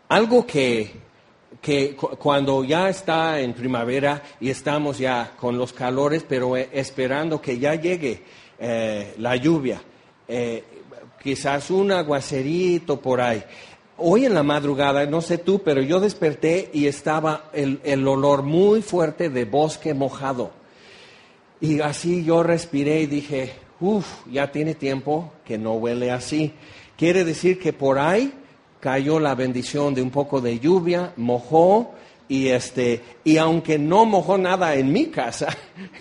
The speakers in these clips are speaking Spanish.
Algo que cuando ya está en primavera y estamos ya con los calores, pero esperando que ya llegue la lluvia, quizás un aguacerito por ahí. Hoy en la madrugada, no sé tú, pero yo desperté y estaba el olor muy fuerte de bosque mojado. Y así yo respiré y dije, ya tiene tiempo que no huele así. Quiere decir que por ahí cayó la bendición de un poco de lluvia, mojó, y aunque no mojó nada en mi casa,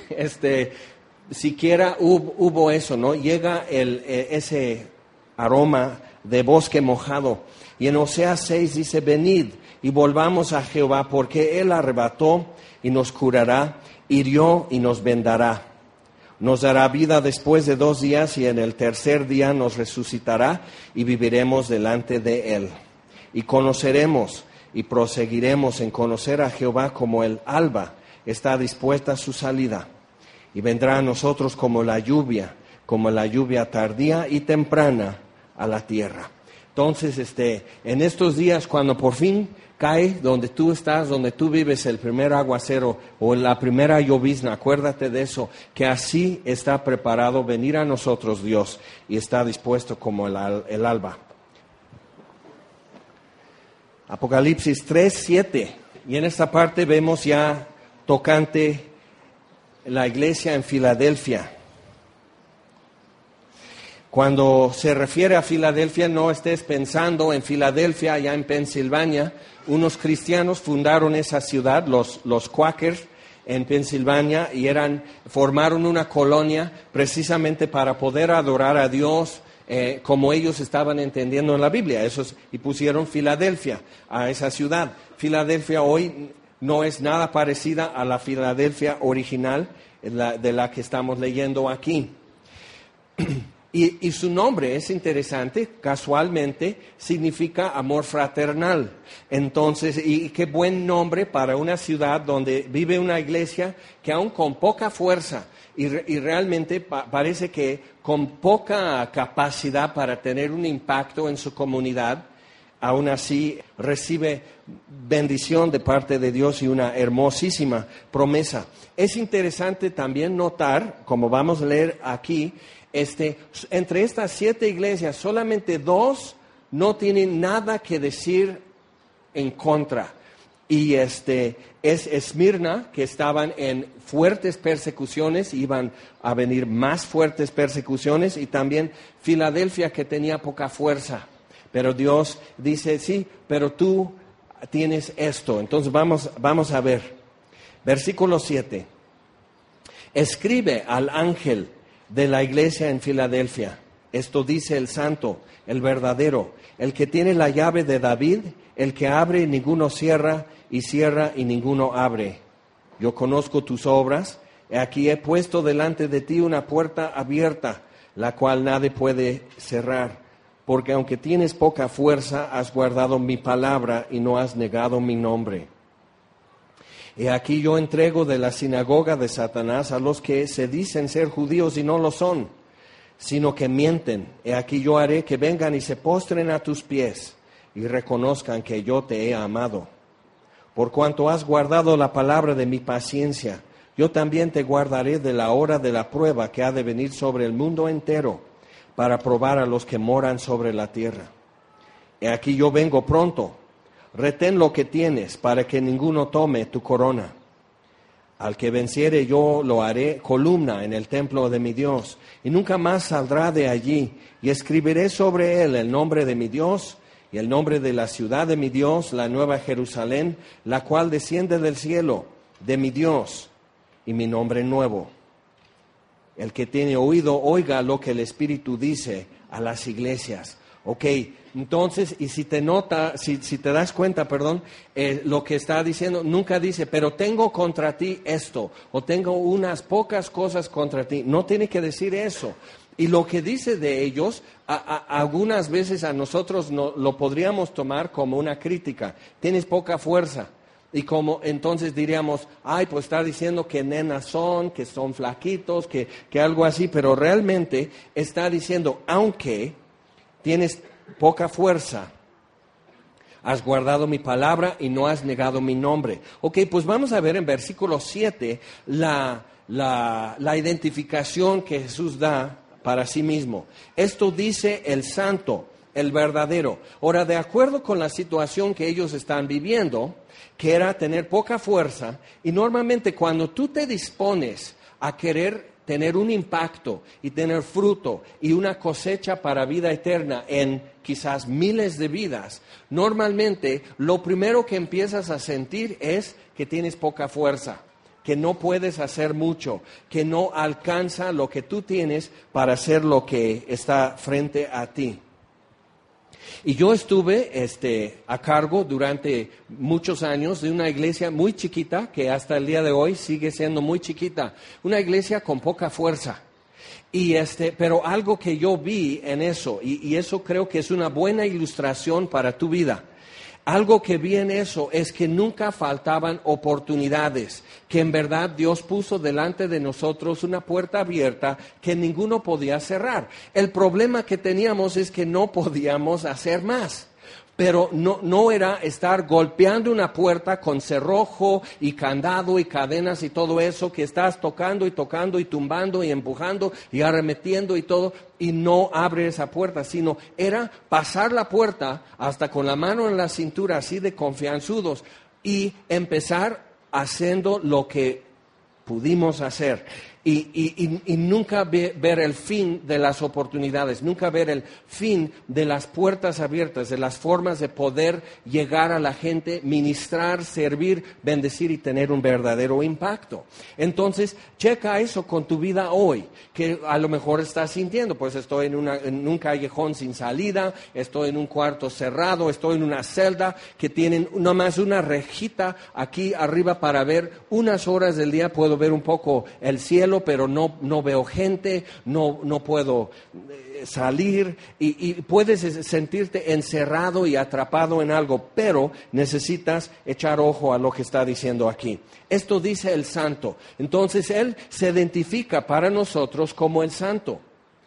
siquiera hubo eso, ¿no? Llega ese aroma de bosque mojado. Y en Oseas 6 dice, venid y volvamos a Jehová, porque Él arrebató y nos curará, hirió y nos vendará. Nos dará vida después de 2 días y en el tercer día nos resucitará y viviremos delante de Él. Y conoceremos y proseguiremos en conocer a Jehová como el alba está dispuesta a su salida. Y vendrá a nosotros como la lluvia tardía y temprana a la tierra. Entonces, en estos días, cuando por fin cae donde tú estás, donde tú vives, el primer aguacero o la primera llovizna, acuérdate de eso, que así está preparado venir a nosotros Dios y está dispuesto como el alba. Apocalipsis 3:7, y en esta parte vemos ya tocante la iglesia en Filadelfia. Cuando se refiere a Filadelfia, no estés pensando en Filadelfia, allá en Pensilvania. Unos cristianos fundaron esa ciudad, los Quakers, en Pensilvania, y formaron una colonia precisamente para poder adorar a Dios como ellos estaban entendiendo en la Biblia. Y pusieron Filadelfia a esa ciudad. Filadelfia hoy no es nada parecida a la Filadelfia original de la que estamos leyendo aquí. Y su nombre es interesante, casualmente significa amor fraternal. Entonces, y qué buen nombre para una ciudad donde vive una iglesia que aún con poca fuerza y realmente parece que con poca capacidad para tener un impacto en su comunidad, aún así recibe bendición de parte de Dios y una hermosísima promesa. Es interesante también notar, como vamos a leer aquí, entre estas 7 iglesias, solamente 2 no tienen nada que decir en contra. Y es Esmirna, que estaban en fuertes persecuciones, iban a venir más fuertes persecuciones, y también Filadelfia, que tenía poca fuerza. Pero Dios dice, sí, pero tú tienes esto. Entonces vamos a ver. Versículo 7. Escribe al ángel de la iglesia en Filadelfia. Esto dice el santo, el verdadero, el que tiene la llave de David, el que abre y ninguno cierra, y cierra y ninguno abre. Yo conozco tus obras, y aquí he puesto delante de ti una puerta abierta, la cual nadie puede cerrar, porque aunque tienes poca fuerza, has guardado mi palabra y no has negado mi nombre. Y aquí yo entrego de la sinagoga de Satanás a los que se dicen ser judíos y no lo son, sino que mienten. Y aquí yo haré que vengan y se postren a tus pies y reconozcan que yo te he amado. Por cuanto has guardado la palabra de mi paciencia, yo también te guardaré de la hora de la prueba que ha de venir sobre el mundo entero, para probar a los que moran sobre la tierra. Y aquí yo vengo pronto. Retén lo que tienes, para que ninguno tome tu corona. Al que venciere yo lo haré columna en el templo de mi Dios, y nunca más saldrá de allí. Y escribiré sobre él el nombre de mi Dios, y el nombre de la ciudad de mi Dios, la nueva Jerusalén, la cual desciende del cielo, de mi Dios, y mi nombre nuevo. El que tiene oído, oiga lo que el Espíritu dice a las iglesias. Ok, entonces, y si te das cuenta, lo que está diciendo, nunca dice, pero tengo contra ti esto, o tengo unas pocas cosas contra ti. No tiene que decir eso. Y lo que dice de ellos, algunas veces a nosotros lo podríamos tomar como una crítica. Tienes poca fuerza. Y como entonces diríamos, pues está diciendo que nenas son, que son flaquitos, que algo así. Pero realmente está diciendo, aunque tienes poca fuerza, Has guardado mi palabra y no has negado mi nombre. Ok, pues vamos a ver en versículo 7 la identificación que Jesús da para sí mismo. Esto dice el santo, el verdadero. Ahora, de acuerdo con la situación que ellos están viviendo, que era tener poca fuerza, y normalmente cuando tú te dispones a querer tener un impacto y tener fruto y una cosecha para vida eterna en quizás miles de vidas, normalmente lo primero que empiezas a sentir es que tienes poca fuerza, que no puedes hacer mucho, que no alcanza lo que tú tienes para hacer lo que está frente a ti. Y yo estuve a cargo durante muchos años de una iglesia muy chiquita, que hasta el día de hoy sigue siendo muy chiquita, una iglesia con poca fuerza. Pero algo que yo vi en eso, y eso creo que es una buena ilustración para tu vida. Algo que vi en eso es que nunca faltaban oportunidades, que en verdad Dios puso delante de nosotros una puerta abierta que ninguno podía cerrar. El problema que teníamos es que no podíamos hacer más. Pero no era estar golpeando una puerta con cerrojo y candado y cadenas y todo eso, que estás tocando y tumbando y empujando y arremetiendo y todo, y no abre esa puerta, sino era pasar la puerta hasta con la mano en la cintura, así de confianzudos, y empezar haciendo lo que pudimos hacer. Y nunca ver el fin de las oportunidades, nunca ver el fin de las puertas abiertas, de las formas de poder llegar a la gente, ministrar, servir, bendecir y tener un verdadero impacto. Entonces, checa eso con tu vida hoy, que a lo mejor estás sintiendo, pues estoy en un callejón sin salida, estoy en un cuarto cerrado, estoy en una celda que tienen nomás una rejita aquí arriba para ver unas horas del día, puedo ver un poco el cielo, pero no veo gente, no puedo salir y puedes sentirte encerrado y atrapado en algo, pero necesitas echar ojo a lo que está diciendo aquí. Esto dice el santo. Entonces, Él se identifica para nosotros como el santo.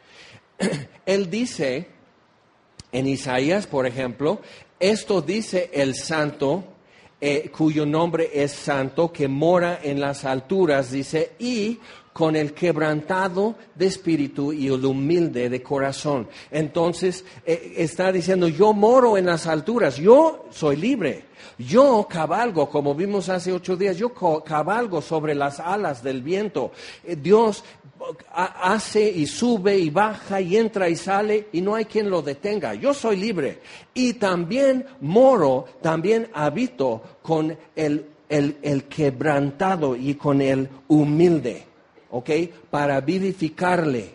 Él dice, en Isaías, por ejemplo, esto dice el santo, cuyo nombre es santo, que mora en las alturas, dice, y con el quebrantado de espíritu y el humilde de corazón. Entonces, está diciendo, yo moro en las alturas, yo soy libre, yo cabalgo, como vimos hace 8 días, yo cabalgo sobre las alas del viento. Dios hace y sube y baja y entra y sale y no hay quien lo detenga. Yo soy libre y también moro, también habito con el quebrantado y con el humilde, ¿ok? Para vivificarle.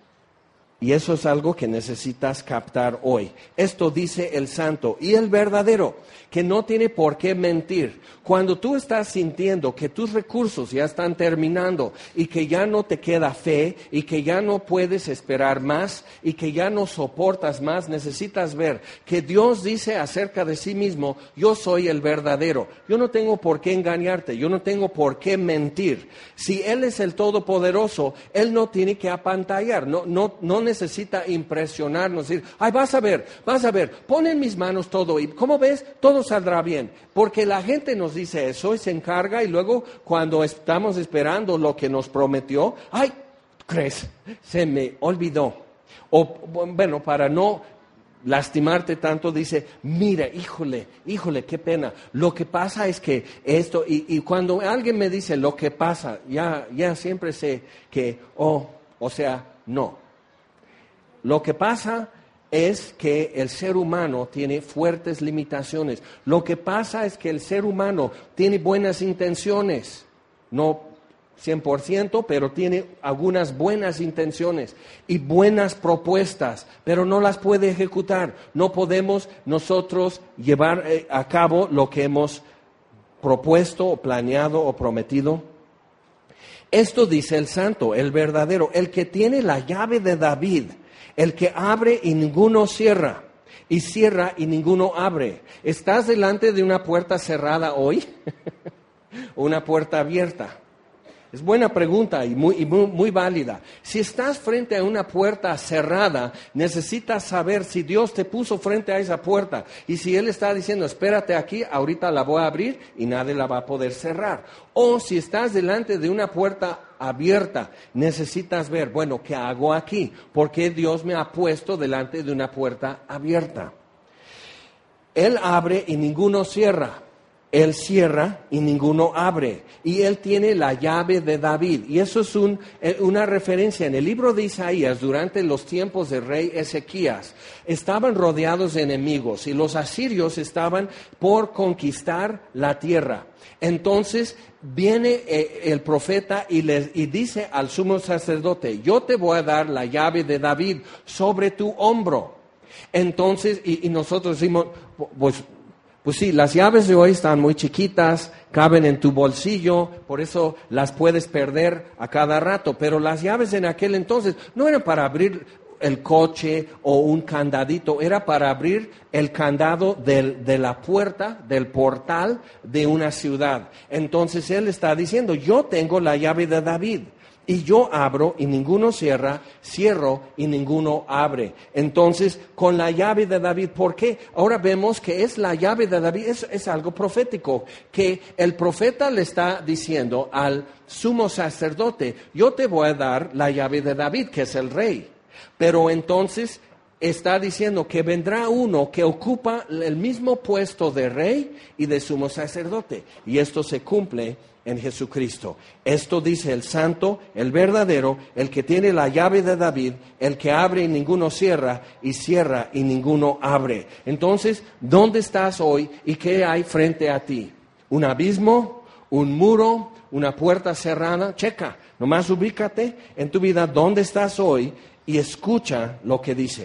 Y eso es algo que necesitas captar hoy. Esto dice el santo y el verdadero, que no tiene por qué mentir. Cuando tú estás sintiendo que tus recursos ya están terminando y que ya no te queda fe y que ya no puedes esperar más y que ya no soportas más, necesitas ver que Dios dice acerca de sí mismo, yo soy el verdadero. Yo no tengo por qué engañarte, yo no tengo por qué mentir. Si Él es el Todopoderoso, Él no tiene que apantallar, no necesita impresionarnos, decir, ay, vas a ver, pon en mis manos todo y ¿cómo ves? Todo saldrá bien. Porque la gente nos dice eso y se encarga y luego cuando estamos esperando lo que nos prometió, ay, ¿crees? Se me olvidó. O bueno, para no lastimarte tanto, dice, mira, híjole, qué pena. Lo que pasa es que esto, y cuando alguien me dice lo que pasa, ya siempre sé que, no. Lo que pasa es que el ser humano tiene fuertes limitaciones. Lo que pasa es que el ser humano tiene buenas intenciones, no 100%, pero tiene algunas buenas intenciones y buenas propuestas, pero no las puede ejecutar. No podemos nosotros llevar a cabo lo que hemos propuesto o planeado o prometido. Esto dice el santo, el verdadero, el que tiene la llave de David, el que abre y ninguno cierra, y cierra y ninguno abre. ¿Estás delante de una puerta cerrada hoy? ¿Una puerta abierta? Es buena pregunta y muy válida. Si estás frente a una puerta cerrada, necesitas saber si Dios te puso frente a esa puerta. Y si Él está diciendo, espérate aquí, ahorita la voy a abrir y nadie la va a poder cerrar. O si estás delante de una puerta abierta, necesitas ver, bueno, ¿qué hago aquí? ¿Por qué Dios me ha puesto delante de una puerta abierta? Él abre y ninguno cierra. Él cierra y ninguno abre. Y Él tiene la llave de David. Y eso es una referencia. En el libro de Isaías, durante los tiempos del rey Ezequías, estaban rodeados de enemigos y los asirios estaban por conquistar la tierra. Entonces viene el profeta y dice al sumo sacerdote, yo te voy a dar la llave de David sobre tu hombro. Entonces, y nosotros decimos, pues sí, las llaves de hoy están muy chiquitas, caben en tu bolsillo, por eso las puedes perder a cada rato. Pero las llaves en aquel entonces no eran para abrir el coche o un candadito, era para abrir el candado de la puerta, del portal de una ciudad. Entonces él está diciendo, yo tengo la llave de David. Y yo abro y ninguno cierra, cierro y ninguno abre. Entonces, con la llave de David, ¿por qué? Ahora vemos que es la llave de David, es algo profético, que el profeta le está diciendo al sumo sacerdote, yo te voy a dar la llave de David, que es el rey. Pero entonces está diciendo que vendrá uno que ocupa el mismo puesto de rey y de sumo sacerdote. Y esto se cumple en Jesucristo. Esto dice el santo, el verdadero, el que tiene la llave de David, el que abre y ninguno cierra, y cierra y ninguno abre. Entonces, ¿dónde estás hoy y qué hay frente a ti? ¿Un abismo? ¿Un muro? ¿Una puerta cerrada? Checa, nomás ubícate en tu vida dónde estás hoy y escucha lo que dice.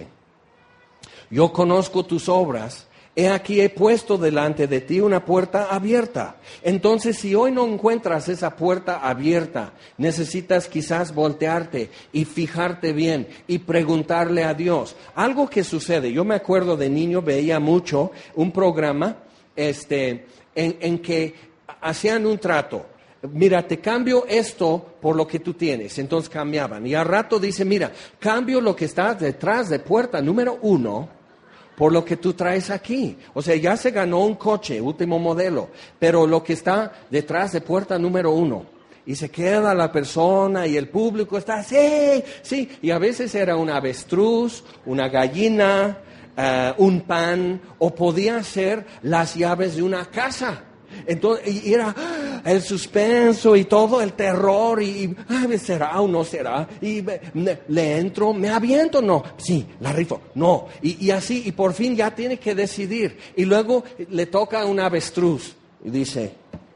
Yo conozco tus obras. He aquí he puesto delante de ti una puerta abierta. Entonces, si hoy no encuentras esa puerta abierta, necesitas quizás voltearte y fijarte bien y preguntarle a Dios. Algo que sucede, yo me acuerdo de niño, veía mucho un programa en que hacían un trato. Mira, te cambio esto por lo que tú tienes. Entonces cambiaban. Y al rato dice, mira, cambio lo que está detrás de puerta número 1 por lo que tú traes aquí. O sea, ya se ganó un coche, último modelo, pero lo que está detrás de puerta número 1. Y se queda la persona y el público está, sí, sí. Y a veces era un avestruz, una gallina, un pan, o podía ser las llaves de una casa. Entonces, y era el suspenso y todo, el terror, y ¿será o no será? Y le entro, me aviento, no, sí, la rifo, no, y así, y por fin ya tiene que decidir, y luego le toca un avestruz, y dice,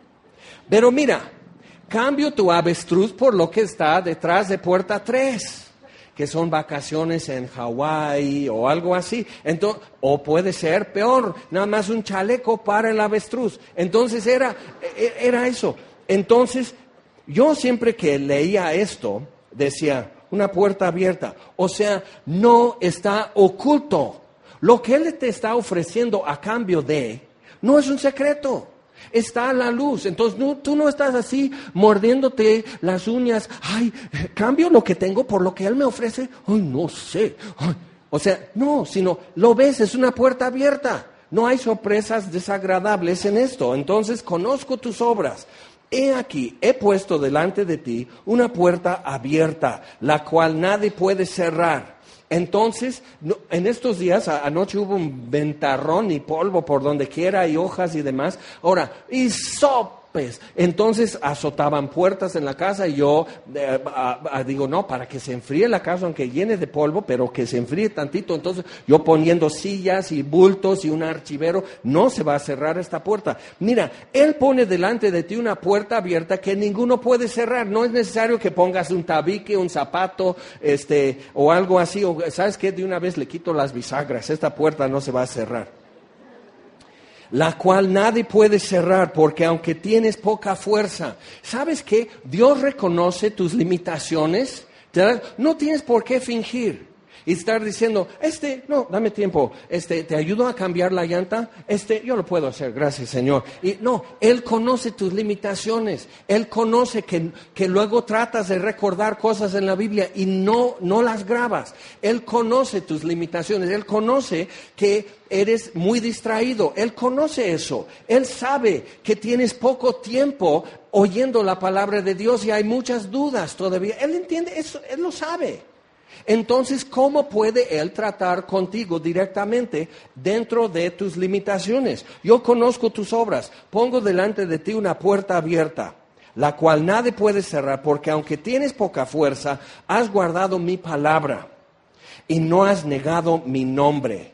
pero mira, cambio tu avestruz por lo que está detrás de puerta 3. Que son vacaciones en Hawái o algo así. Entonces, o puede ser peor, nada más un chaleco para el avestruz. Entonces era eso. Entonces, yo siempre que leía esto, decía, una puerta abierta. O sea, no está oculto. Lo que Él te está ofreciendo a cambio de, no es un secreto. Está a la luz. Entonces tú no estás así mordiéndote las uñas. Ay, cambio lo que tengo por lo que Él me ofrece. Ay, no sé. Ay. O sea, no, sino lo ves, es una puerta abierta. No hay sorpresas desagradables en esto. Entonces conozco tus obras. He aquí, he puesto delante de ti una puerta abierta, la cual nadie puede cerrar. Entonces, en estos días, anoche hubo un ventarrón y polvo por donde quiera y hojas y demás. Ahora, y sopes. Entonces azotaban puertas en la casa y yo digo, no, para que se enfríe la casa, aunque llene de polvo, pero que se enfríe tantito. Entonces yo poniendo sillas y bultos y un archivero, no se va a cerrar esta puerta. Mira, Él pone delante de ti una puerta abierta que ninguno puede cerrar. No es necesario que pongas un tabique, un zapato, o algo así. O, ¿sabes qué? De una vez le quito las bisagras. Esta puerta no se va a cerrar. La cual nadie puede cerrar, porque aunque tienes poca fuerza, ¿sabes qué? Dios reconoce tus limitaciones. No tienes por qué fingir. Y estar diciendo, no, dame tiempo, ¿te ayudo a cambiar la llanta? Yo lo puedo hacer, gracias Señor. Y no, Él conoce tus limitaciones. Él conoce que luego tratas de recordar cosas en la Biblia y no las grabas. Él conoce tus limitaciones. Él conoce que eres muy distraído. Él conoce eso. Él sabe que tienes poco tiempo oyendo la palabra de Dios y hay muchas dudas todavía. Él entiende eso, Él lo sabe. Entonces, ¿cómo puede Él tratar contigo directamente dentro de tus limitaciones? Yo conozco tus obras, pongo delante de ti una puerta abierta, la cual nadie puede cerrar, porque aunque tienes poca fuerza, has guardado mi palabra y no has negado mi nombre.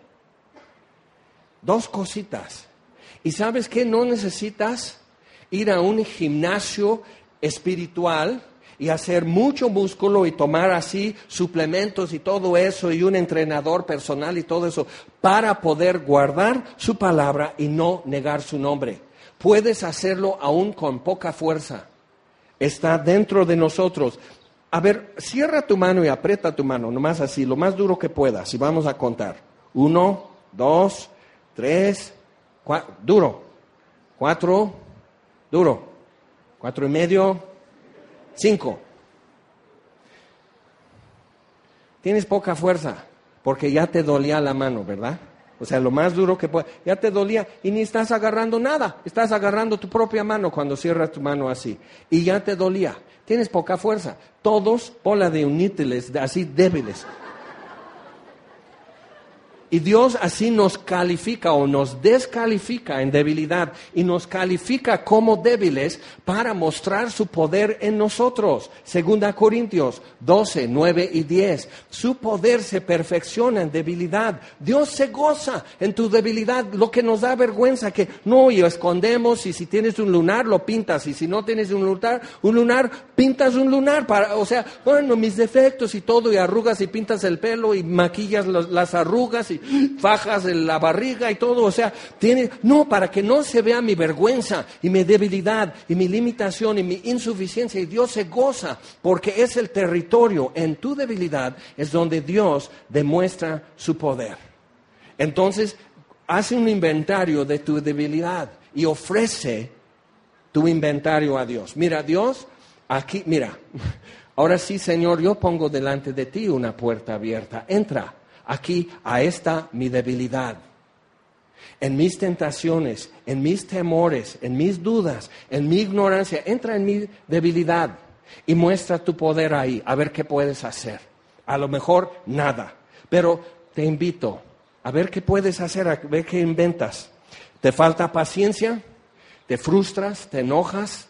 2 cositas. ¿Y sabes qué? No necesitas ir a un gimnasio espiritual y hacer mucho músculo y tomar así suplementos y todo eso y un entrenador personal y todo eso para poder guardar su palabra y no negar su nombre. Puedes hacerlo aún con poca fuerza. Está dentro de nosotros. A ver, cierra tu mano y aprieta tu mano, nomás así, lo más duro que puedas. Y vamos a contar. 1, 2, 3, 4, duro. 4, duro. 4 y medio. 5. Tienes poca fuerza porque ya te dolía la mano, ¿verdad? O sea, lo más duro que puedes. Ya te dolía y ni estás agarrando nada. Estás agarrando tu propia mano cuando cierras tu mano así. Y ya te dolía. Tienes poca fuerza. Todos bola de inútiles, así débiles. Y Dios así nos califica o nos descalifica en debilidad y nos califica como débiles para mostrar su poder en nosotros. 2 Corintios 12, 9 y 10. Su poder se perfecciona en debilidad. Dios se goza en tu debilidad, lo que nos da vergüenza que no, y escondemos, y si tienes un lunar lo pintas, y si no tienes un lunar pintas un lunar o sea, bueno, mis defectos y todo, y arrugas y pintas el pelo y maquillas las arrugas y fajas en la barriga y todo, o sea, para que no se vea mi vergüenza y mi debilidad y mi limitación y mi insuficiencia, y Dios se goza porque es el territorio en tu debilidad, es donde Dios demuestra su poder. Entonces, hace un inventario de tu debilidad y ofrece tu inventario a Dios. Mira, Dios, aquí, mira, ahora sí, Señor, yo pongo delante de ti una puerta abierta, entra. Aquí, a esta mi debilidad, en mis tentaciones, en mis temores, en mis dudas, en mi ignorancia, entra en mi debilidad y muestra tu poder ahí, a ver qué puedes hacer. A lo mejor nada, pero te invito a ver qué puedes hacer, a ver qué inventas. ¿Te falta paciencia? ¿Te frustras? ¿Te enojas?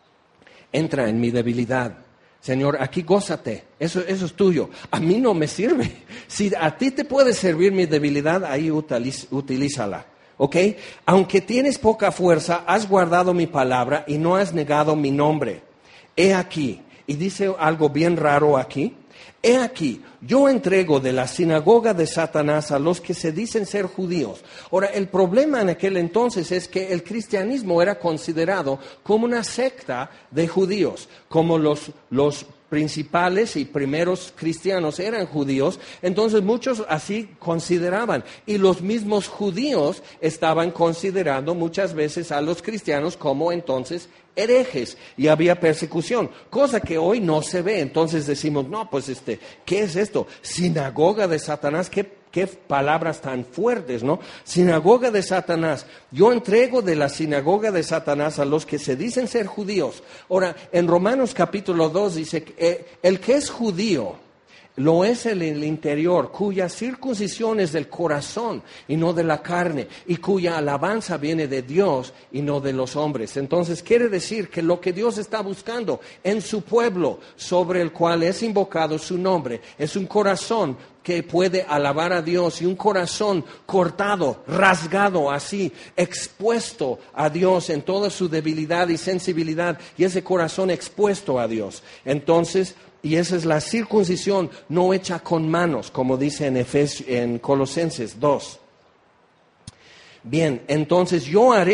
Entra en mi debilidad. Señor, aquí gózate, eso es tuyo. A mí no me sirve. Si a ti te puede servir mi debilidad, ahí utilízala, ¿ok? Aunque tienes poca fuerza, has guardado mi palabra y no has negado mi nombre. He aquí, y dice algo bien raro aquí, he aquí, yo entrego de la sinagoga de Satanás a los que se dicen ser judíos. Ahora, el problema en aquel entonces es que el cristianismo era considerado como una secta de judíos, como los principales y primeros cristianos eran judíos, entonces muchos así consideraban, y los mismos judíos estaban considerando muchas veces a los cristianos como entonces herejes, y había persecución, cosa que hoy no se ve. Entonces decimos, no, pues ¿qué es esto? Sinagoga de Satanás, qué palabras tan fuertes, ¿no? Sinagoga de Satanás. Yo entrego de la sinagoga de Satanás a los que se dicen ser judíos. Ahora, en Romanos capítulo 2 dice que el que es judío lo es en el interior, cuya circuncisión es del corazón y no de la carne, y cuya alabanza viene de Dios y no de los hombres. Entonces quiere decir que lo que Dios está buscando en su pueblo, sobre el cual es invocado su nombre, es un corazón que puede alabar a Dios, y un corazón cortado, rasgado así, expuesto a Dios en toda su debilidad y sensibilidad, y ese corazón expuesto a Dios. Entonces, y esa es la circuncisión no hecha con manos, como dice en Colosenses 2. Bien, entonces yo haré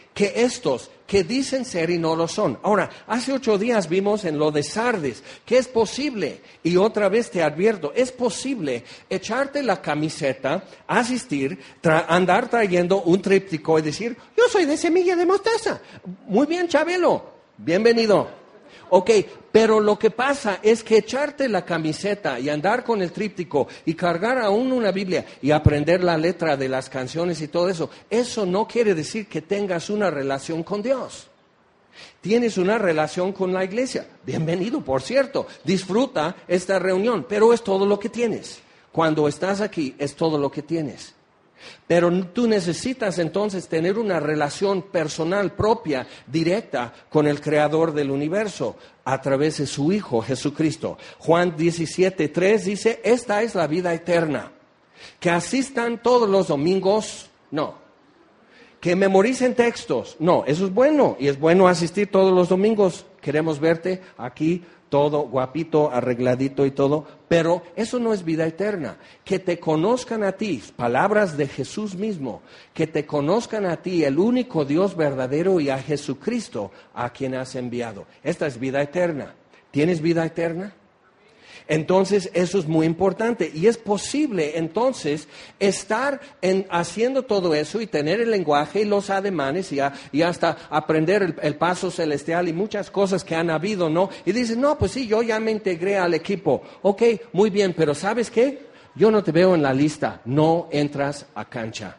que estos que dicen ser y no lo son. Ahora, hace 8 días vimos en lo de Sardis que es posible, y otra vez te advierto, es posible echarte la camiseta, asistir, andar trayendo un tríptico y decir, yo soy de semilla de mostaza. Muy bien, Chabelo, bienvenido. Ok, pero lo que pasa es que echarte la camiseta y andar con el tríptico y cargar aún una Biblia y aprender la letra de las canciones y todo eso, eso no quiere decir que tengas una relación con Dios. Tienes una relación con la iglesia. Bienvenido, por cierto. Disfruta esta reunión, pero es todo lo que tienes. Cuando estás aquí, es todo lo que tienes. Pero tú necesitas entonces tener una relación personal propia, directa, con el Creador del universo, a través de su Hijo Jesucristo. Juan 17:3 dice, esta es la vida eterna. Que asistan todos los domingos, no. Que memoricen textos, no. Eso es bueno, y es bueno asistir todos los domingos. Queremos verte aquí, todo guapito, arregladito y todo, pero eso no es vida eterna. Que te conozcan a ti, palabras de Jesús mismo, que te conozcan a ti, el único Dios verdadero, y a Jesucristo, a quien has enviado. Esta es vida eterna. ¿Tienes vida eterna? Entonces, eso es muy importante, y es posible entonces estar haciendo todo eso y tener el lenguaje y los ademanes y hasta aprender el paso celestial y muchas cosas que han habido, ¿no? Y dices, no, pues sí, yo ya me integré al equipo. Ok, muy bien, pero ¿sabes qué? Yo no te veo en la lista, no entras a cancha.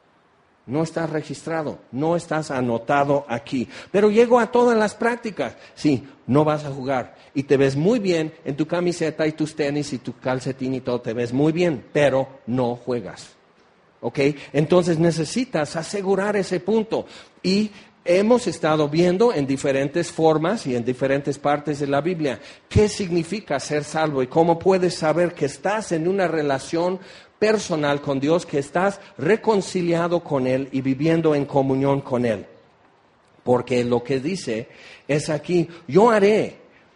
No estás registrado, no estás anotado aquí. Pero llego a todas las prácticas. Sí, no vas a jugar. Y te ves muy bien en tu camiseta y tus tenis y tu calcetín y todo. Te ves muy bien, pero no juegas. ¿Ok? Entonces necesitas asegurar ese punto. Y hemos estado viendo en diferentes formas y en diferentes partes de la Biblia qué significa ser salvo y cómo puedes saber que estás en una relación personal con Dios, que estás reconciliado con Él y viviendo en comunión con Él. Porque lo que dice es aquí, yo haré,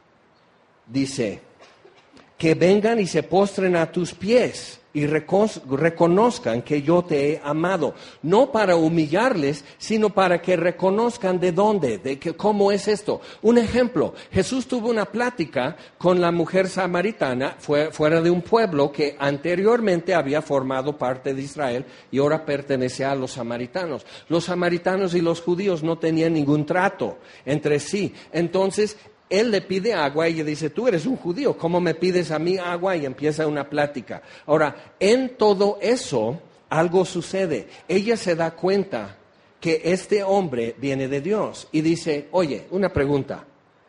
dice, que vengan y se postren a tus pies y reconozcan que yo te he amado, no para humillarles, sino para que reconozcan de dónde, cómo es esto. Un ejemplo, Jesús tuvo una plática con la mujer samaritana fuera de un pueblo que anteriormente había formado parte de Israel y ahora pertenecía a los samaritanos. Los samaritanos y los judíos no tenían ningún trato entre sí, entonces él le pide agua y ella dice, tú eres un judío, ¿cómo me pides a mí agua? Y empieza una plática. Ahora, en todo eso, algo sucede. Ella se da cuenta que este hombre viene de Dios y dice, oye, una pregunta.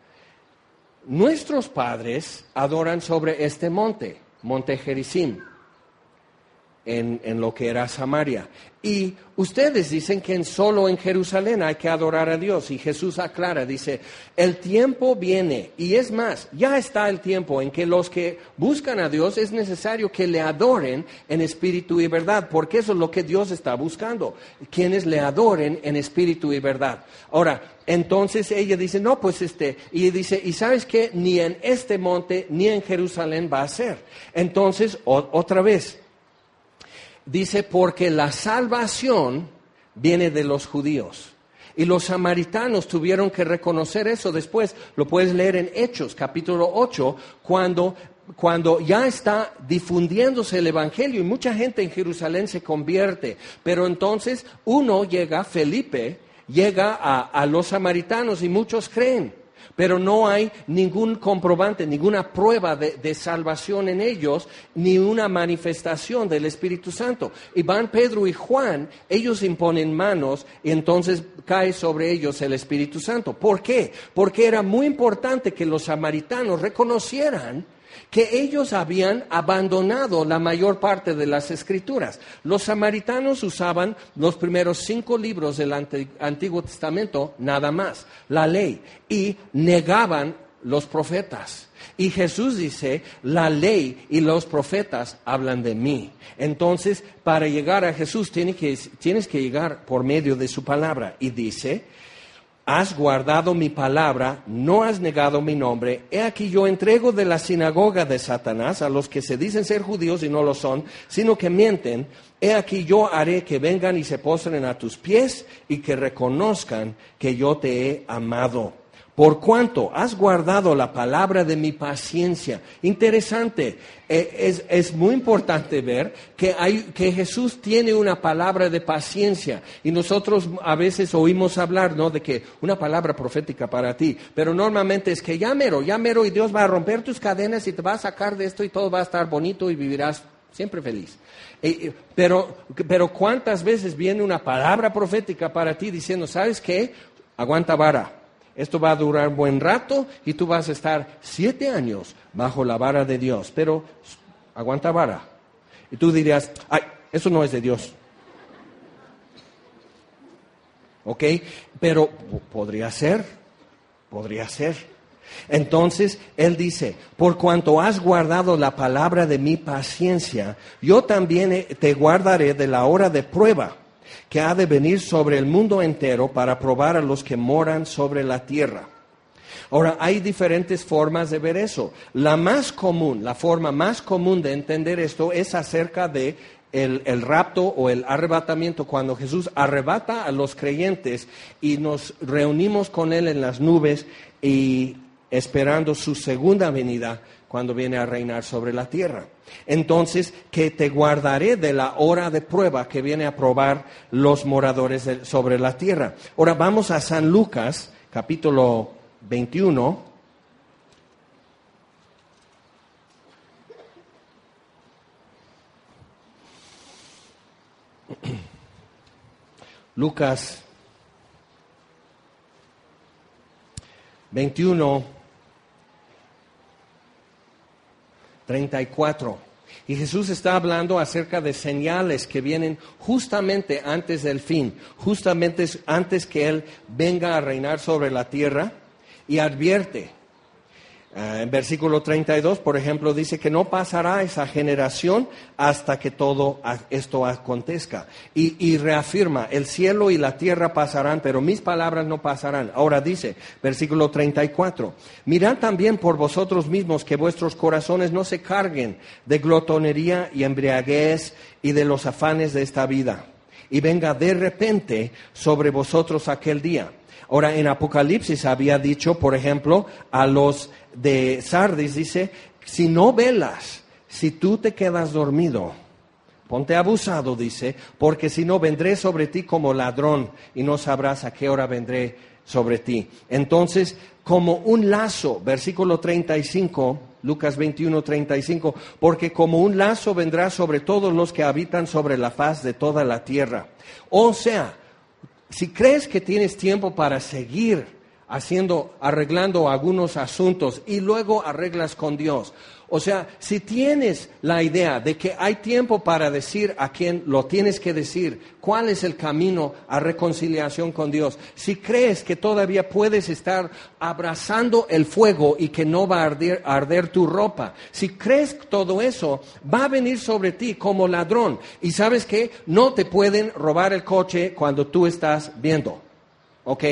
Nuestros padres adoran sobre este monte, Monte Gerizim, en lo que era Samaria. Y ustedes dicen que solo en Jerusalén hay que adorar a Dios. Y Jesús aclara, dice, el tiempo viene, y es más, ya está el tiempo en que los que buscan a Dios es necesario que le adoren en espíritu y verdad, porque eso es lo que Dios está buscando, quienes le adoren en espíritu y verdad. Ahora, entonces ella dice, no, pues y dice, ¿y sabes qué? Ni en este monte, ni en Jerusalén va a ser. Entonces, otra vez, dice, porque la salvación viene de los judíos. Y los samaritanos tuvieron que reconocer eso después. Lo puedes leer en Hechos, capítulo 8, cuando ya está difundiéndose el evangelio y mucha gente en Jerusalén se convierte. Pero entonces Felipe llega a los samaritanos y muchos creen. Pero no hay ningún comprobante, ninguna prueba de salvación en ellos, ni una manifestación del Espíritu Santo. Y van Pedro y Juan, ellos imponen manos y entonces cae sobre ellos el Espíritu Santo. ¿Por qué? Porque era muy importante que los samaritanos reconocieran que ellos habían abandonado la mayor parte de las Escrituras. Los samaritanos usaban los primeros 5 libros del Antiguo Testamento, nada más, la ley, y negaban los profetas. Y Jesús dice, la ley y los profetas hablan de mí. Entonces, para llegar a Jesús tienes que llegar por medio de su palabra. Y dice, has guardado mi palabra, no has negado mi nombre. He aquí yo entrego de la sinagoga de Satanás a los que se dicen ser judíos y no lo son, sino que mienten. He aquí yo haré que vengan y se postren a tus pies y que reconozcan que yo te he amado. Por cuanto has guardado la palabra de mi paciencia. Interesante, es muy importante ver que Jesús tiene una palabra de paciencia. Y nosotros a veces oímos hablar, ¿no?, de que una palabra profética para ti. Pero normalmente es que ya mero, y Dios va a romper tus cadenas y te va a sacar de esto y todo va a estar bonito y vivirás siempre feliz. Pero ¿cuántas veces viene una palabra profética para ti diciendo, ¿sabes qué? Aguanta vara. Esto va a durar un buen rato y tú vas a estar 7 años bajo la vara de Dios. Pero aguanta vara. Y tú dirías, ay, eso no es de Dios. ¿Ok? Pero podría ser. Entonces, Él dice, por cuanto has guardado la palabra de mi paciencia, yo también te guardaré de la hora de prueba que ha de venir sobre el mundo entero para probar a los que moran sobre la tierra. Ahora, hay diferentes formas de ver eso. La forma más común de entender esto es acerca de el rapto o el arrebatamiento, cuando Jesús arrebata a los creyentes y nos reunimos con Él en las nubes y esperando su segunda venida, cuando viene a reinar sobre la tierra. Entonces, que te guardaré de la hora de prueba que viene a probar los moradores sobre la tierra. Ahora vamos a San Lucas, capítulo 21. Lucas 21. 34. Y Jesús está hablando acerca de señales que vienen justamente antes del fin, justamente antes que Él venga a reinar sobre la tierra, y advierte. En versículo 32, por ejemplo, dice que no pasará esa generación hasta que todo esto acontezca. Y reafirma, el cielo y la tierra pasarán, pero mis palabras no pasarán. Ahora dice, versículo 34, mirad también por vosotros mismos que vuestros corazones no se carguen de glotonería y embriaguez y de los afanes de esta vida. Y venga de repente sobre vosotros aquel día. Ahora, en Apocalipsis había dicho, por ejemplo, a los de Sardis, dice, si no velas, si tú te quedas dormido, ponte abusado, dice, porque si no vendré sobre ti como ladrón y no sabrás a qué hora vendré sobre ti. Entonces, como un lazo, versículo 35, Lucas 21, 35, porque como un lazo vendrá sobre todos los que habitan sobre la faz de toda la tierra. O sea, si crees que tienes tiempo para seguir arreglando algunos asuntos y luego arreglas con Dios, o sea, si tienes la idea de que hay tiempo para decir a quién lo tienes que decir, cuál es el camino a reconciliación con Dios, si crees que todavía puedes estar abrazando el fuego y que no va a arder tu ropa, si crees todo eso, va a venir sobre ti como ladrón. Y ¿sabes qué? No te pueden robar el coche cuando tú estás viendo, ¿ok?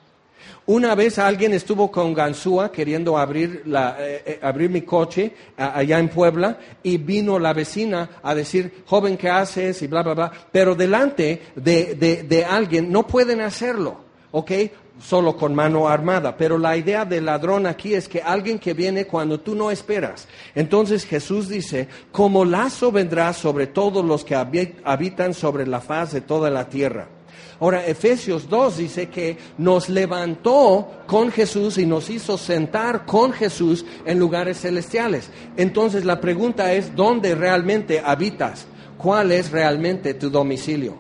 Una vez alguien estuvo con ganzúa queriendo abrir mi coche allá en Puebla, y vino la vecina a decir, joven, ¿qué haces? Y bla, bla, bla. Pero delante de alguien no pueden hacerlo, ¿ok? Solo con mano armada. Pero la idea del ladrón aquí es que alguien que viene cuando tú no esperas. Entonces Jesús dice, como lazo vendrá sobre todos los que habitan sobre la faz de toda la tierra. Ahora, Efesios 2 dice que nos levantó con Jesús y nos hizo sentar con Jesús en lugares celestiales. Entonces la pregunta es, ¿dónde realmente habitas? ¿Cuál es realmente tu domicilio?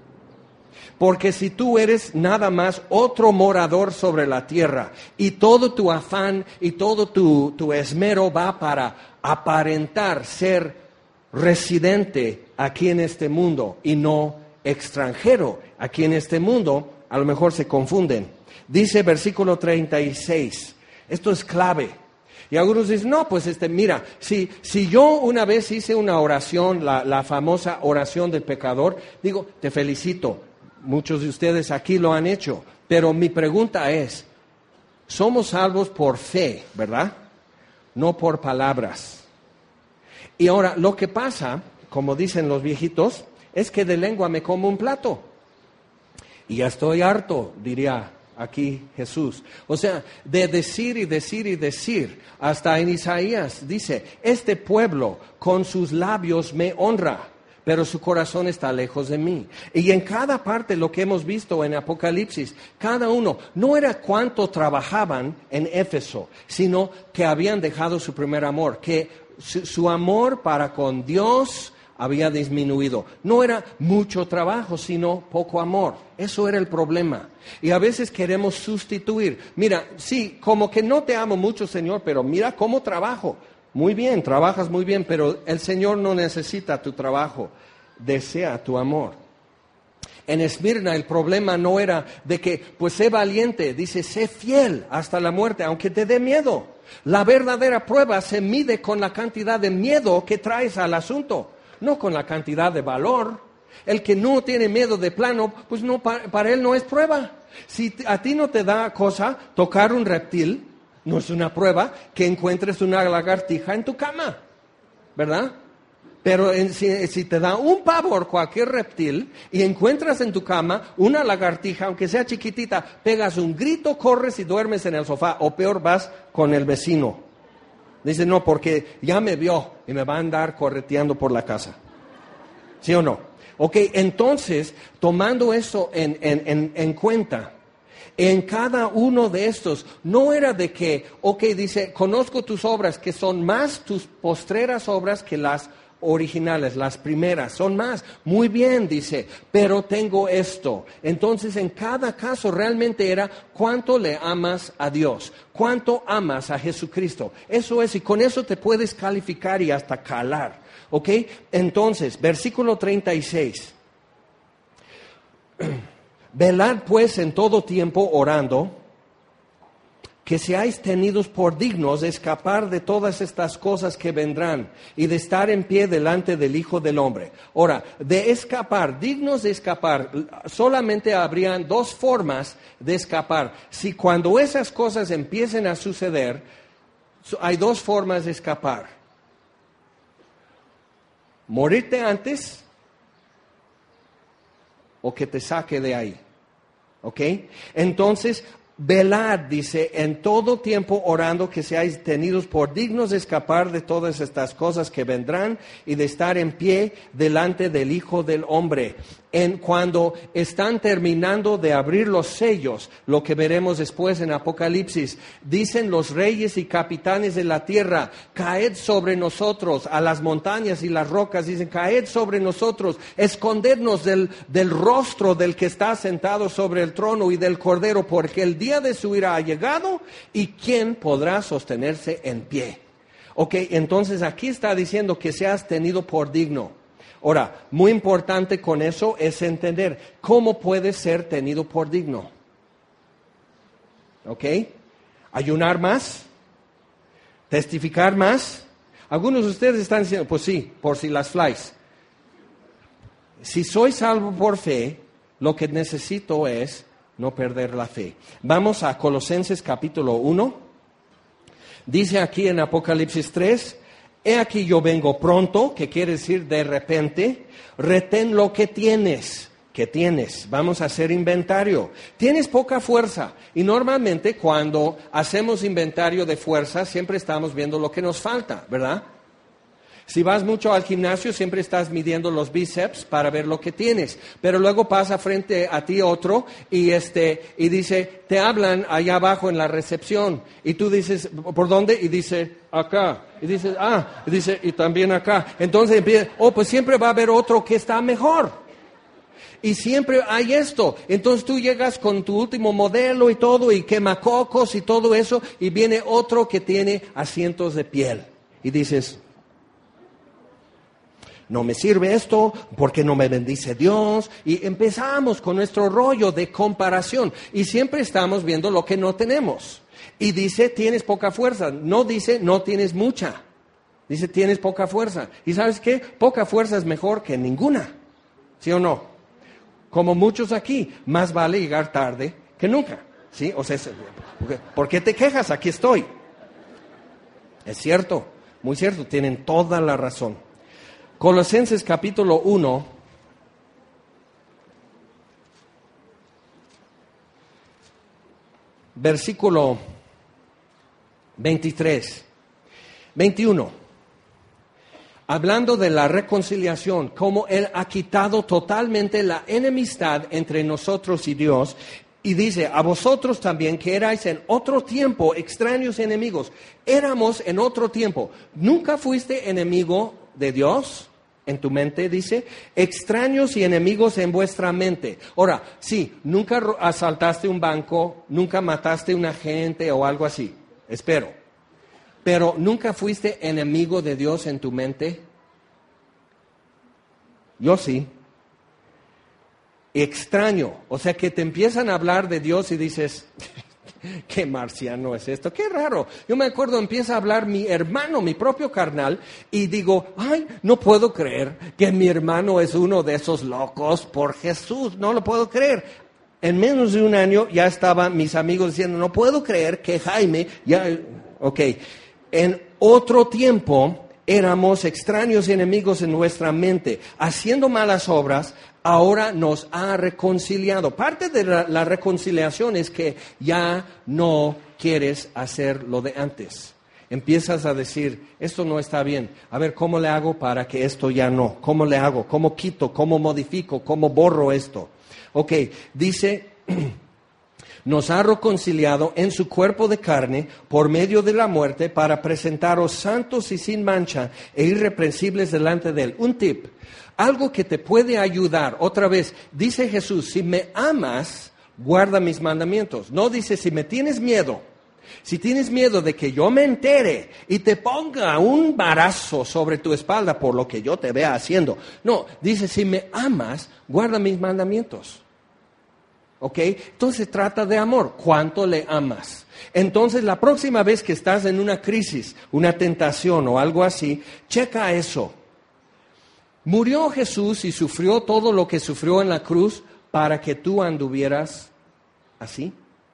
Porque si tú eres nada más otro morador sobre la tierra y todo tu afán y todo tu esmero va para aparentar ser residente aquí en este mundo y no extranjero aquí en este mundo, a lo mejor se confunden. Dice versículo 36, esto es clave. Y algunos dicen, no, pues mira, si yo una vez hice una oración, la famosa oración del pecador, digo, te felicito, muchos de ustedes aquí lo han hecho, Pero mi pregunta es, somos salvos por fe, ¿verdad? No por palabras. Y ahora, lo que pasa, como dicen los viejitos, es que de lengua me como un plato. Y ya estoy harto, diría aquí Jesús. O sea, de decir y decir y decir. Hasta en Isaías dice, este pueblo con sus labios me honra, pero su corazón está lejos de mí. Y en cada parte, lo que hemos visto en Apocalipsis, cada uno, no era cuánto trabajaban en Éfeso, sino que habían dejado su primer amor, que su amor para con Dios había disminuido. No era mucho trabajo, sino poco amor. Eso era el problema. Y a veces queremos sustituir. Mira, sí, como que no te amo mucho, Señor, pero mira cómo trabajo. Muy bien, trabajas muy bien, pero el Señor no necesita tu trabajo, desea tu amor. En Esmirna el problema no era de que, pues sé valiente, dice, sé fiel hasta la muerte, aunque te dé miedo. La verdadera prueba se mide con la cantidad de miedo que traes al asunto, no con la cantidad de valor. El que no tiene miedo de plano, pues no, para él no es prueba. Si a ti no te da cosa tocar un reptil, no es una prueba que encuentres una lagartija en tu cama, ¿verdad? Pero si te da un pavor cualquier reptil y encuentras en tu cama una lagartija, aunque sea chiquitita, pegas un grito, corres y duermes en el sofá, o peor, vas con el vecino. Dice, no, porque ya me vio y me va a andar correteando por la casa. ¿Sí o no? Ok, entonces, tomando eso en cuenta, en cada uno de estos, no era de que, ok, dice, conozco tus obras, que son más tus postreras obras que las originales, las primeras, son más. Muy bien, dice, pero tengo esto. Entonces, en cada caso realmente era cuánto le amas a Dios, cuánto amas a Jesucristo. Eso es, y con eso te puedes calificar y hasta calar. ¿Ok? Entonces, versículo 36. Velad pues en todo tiempo orando, que seáis tenidos por dignos de escapar de todas estas cosas que vendrán y de estar en pie delante del Hijo del Hombre. Ahora, de escapar, dignos de escapar, solamente habrían dos formas de escapar. Si cuando esas cosas empiecen a suceder, hay dos formas de escapar. Morirte antes o que te saque de ahí. ¿Ok? Entonces, velad, dice, en todo tiempo orando que seáis tenidos por dignos de escapar de todas estas cosas que vendrán y de estar en pie delante del Hijo del Hombre. Cuando están terminando de abrir los sellos, lo que veremos después en Apocalipsis, dicen los reyes y capitanes de la tierra, caed sobre nosotros, a las montañas y las rocas, dicen, caed sobre nosotros, escondednos del rostro del que está sentado sobre el trono y del Cordero, porque el día de su ira ha llegado, y ¿quién podrá sostenerse en pie? Ok, entonces aquí está diciendo que seas tenido por digno. Ahora, muy importante con eso es entender cómo puedes ser tenido por digno. ¿Ok? Ayunar más, testificar más. Algunos de ustedes están diciendo, pues sí, por si las flies. Si soy salvo por fe, lo que necesito es no perder la fe. Vamos a Colosenses capítulo 1. Dice aquí en Apocalipsis 3, he aquí yo vengo pronto, que quiere decir de repente, retén lo que tienes. ¿Qué tienes? Vamos a hacer inventario. Tienes poca fuerza y normalmente cuando hacemos inventario de fuerza siempre estamos viendo lo que nos falta, ¿verdad? Si vas mucho al gimnasio, siempre estás midiendo los bíceps para ver lo que tienes. Pero luego pasa frente a ti otro y dice, te hablan allá abajo en la recepción. Y tú dices, ¿por dónde? Y dice, acá. Y dices, y dice, y también acá. Entonces empieza, pues siempre va a haber otro que está mejor. Y siempre hay esto. Entonces tú llegas con tu último modelo y todo, y quemacocos y todo eso, y viene otro que tiene asientos de piel. Y dices, no me sirve esto, porque no me bendice Dios. Y empezamos con nuestro rollo de comparación. Y siempre estamos viendo lo que no tenemos. Y dice, tienes poca fuerza. No dice, no tienes mucha. Dice, tienes poca fuerza. ¿Y sabes qué? Poca fuerza es mejor que ninguna. ¿Sí o no? Como muchos aquí, más vale llegar tarde que nunca. ¿Sí? O sea, ¿por qué te quejas? Aquí estoy. Es cierto, muy cierto, tienen toda la razón. Colosenses capítulo 1, versículo 23, 21. Hablando de la reconciliación, cómo Él ha quitado totalmente la enemistad entre nosotros y Dios. Y dice, a vosotros también que erais en otro tiempo extraños y enemigos. Éramos en otro tiempo. ¿Nunca fuiste enemigo de Dios en tu mente? Dice, extraños y enemigos en vuestra mente. Ahora, sí, nunca asaltaste un banco, nunca mataste a una gente o algo así. Espero. Pero ¿nunca fuiste enemigo de Dios en tu mente? Yo sí. Extraño, o sea que te empiezan a hablar de Dios y dices, qué marciano es esto, qué raro. Yo me acuerdo, empieza a hablar mi hermano, mi propio carnal, y digo, ay, no puedo creer que mi hermano es uno de esos locos por Jesús, no lo puedo creer. En menos de un año ya estaban mis amigos diciendo, no puedo creer que Jaime, en otro tiempo éramos extraños y enemigos en nuestra mente, haciendo malas obras. Ahora nos ha reconciliado. Parte de la reconciliación es que ya no quieres hacer lo de antes. Empiezas a decir, esto no está bien. A ver, ¿cómo le hago para que esto ya no? ¿Cómo le hago? ¿Cómo quito? ¿Cómo modifico? ¿Cómo borro esto? Ok, dice, nos ha reconciliado en su cuerpo de carne por medio de la muerte para presentaros santos y sin mancha e irreprensibles delante de Él. Un tip. Algo que te puede ayudar. Otra vez, dice Jesús, si me amas, guarda mis mandamientos. No dice, si me tienes miedo, si tienes miedo de que yo me entere y te ponga un varazo sobre tu espalda por lo que yo te vea haciendo. No, dice, si me amas, guarda mis mandamientos. ¿Ok? Entonces trata de amor. ¿Cuánto le amas? Entonces la próxima vez que estás en una crisis, una tentación o algo así, checa eso. Murió Jesús y sufrió todo lo que sufrió en la cruz para que tú anduvieras así.